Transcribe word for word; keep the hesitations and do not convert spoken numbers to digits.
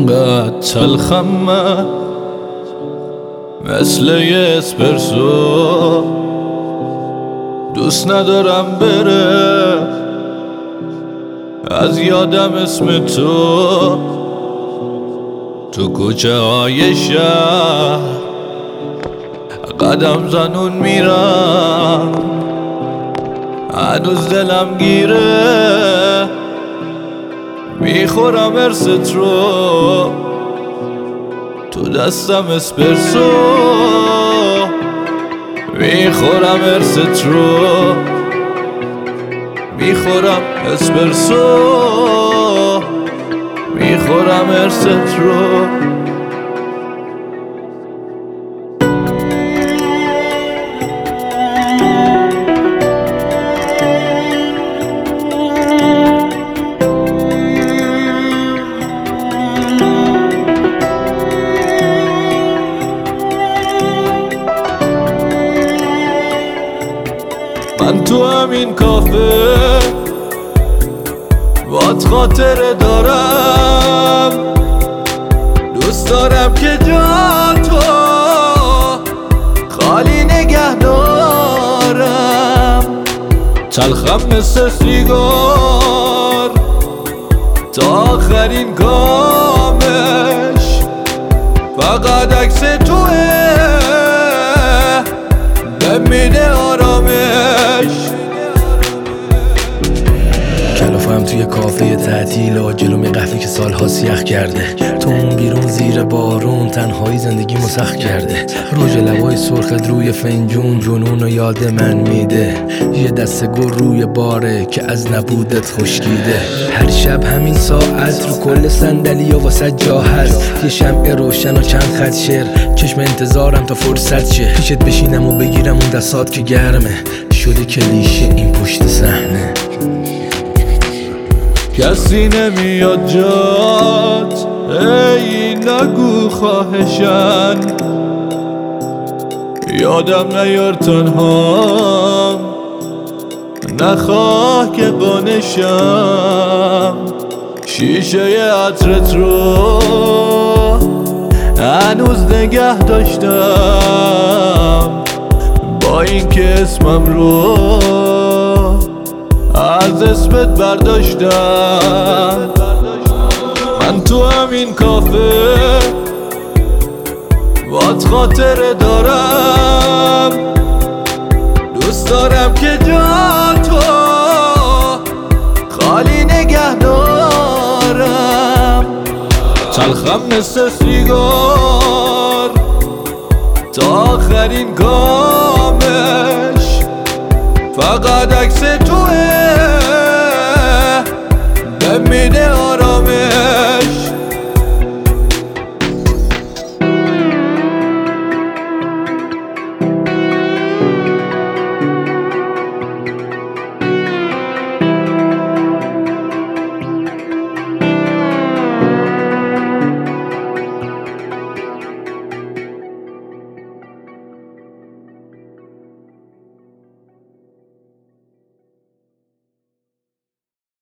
انقدر تلخم من مثل یه اسپرسو، دوست ندارم بره از یادم اسم تو. تو کوچه های شهر قدم زنون میرم، هنوز دلم گیره میخورم ارست رو، تو دستم اسپرسو میخورم ارست رو، میخورم اسپرسو میخورم ارست رو. من تو همین کافه بات خاطره دارم، دوست دارم که جا تو خالی نگه دارم. تلخم مثل سیگار تا آخرین کامش، فقط عکس توه بمیده آرامش. کلافم توی کافه تعطیل و جلوم قهوه که سالها سیخ کرده، تو اون بیرون زیر بارون تنهایی زندگی مسخ کرده. روژ لبای سرخت روی فنجون جنون و یاد من میده، یه دست گل روی باره که از نبودت خشکیده. هر شب همین ساعت رو کل صندلی و واسه جا هست، یه شمع روشن و چند خط شعر، چشم انتظارم تا فرصت شه پیشت بشینم و بگیرم اون دستات که گرمه، شده کلیشه این پشت صحنه. کسی نمیاد جات ای نگو خواهشن، یادم نیار تنهام نخواه که قانشم. شیشه عطرت رو هنوز نگه داشتم، با این که اسمم رو از اسمت برداشتم. من تو همین کافه بات خاطره دارم، دوست دارم که جا تو خالی نگه دارم. تلخم مثل سیگار تا آخرین کامش، فقط عکس توه بمیده آرامش.